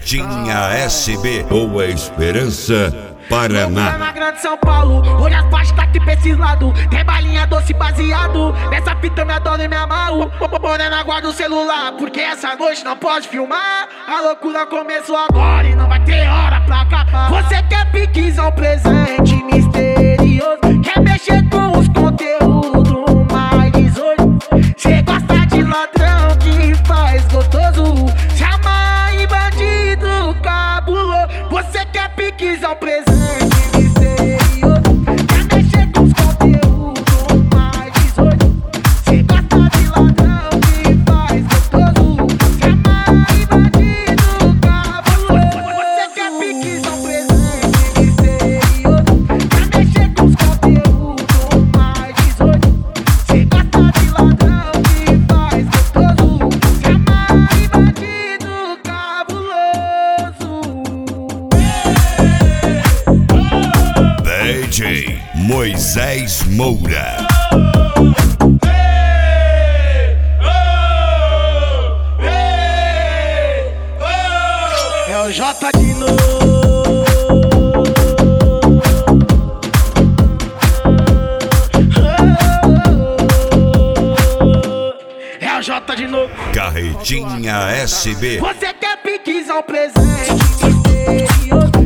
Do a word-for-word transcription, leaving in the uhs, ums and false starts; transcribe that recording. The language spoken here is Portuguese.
Carretinha S B, Boa Esperança, Paraná. Na grande São Paulo, hoje as baixas tá aqui pra esses lados. Tem balinha doce baseado, nessa fita eu me adoro e me amarro. Morena, guarda o celular, porque essa noite não pode filmar. A loucura começou agora e não vai ter hora pra acabar. Você quer piquizão, presente misterioso, quer mexer com os conteúdos mais dezoito. Cê gosta de ladrão que faz gostoso, se amarra em bandido cabuloso. Você quer piquizão, presente misterioso, quer mexer com os conteúdos mais dezoito. Cê gosta de ladrão que faz gostoso, se amarra em bandido cabuloso. Você quer piquizão, presente misterioso, quer mexer com os conteúdos mais dezoito. Cê gosta de ladrão que faz gostoso, se amarra em bandido cabuloso. D J Moisés Moura. É o J de novo. É o J de novo. Carretinha S B. Você quer piquizão, presente misterioso,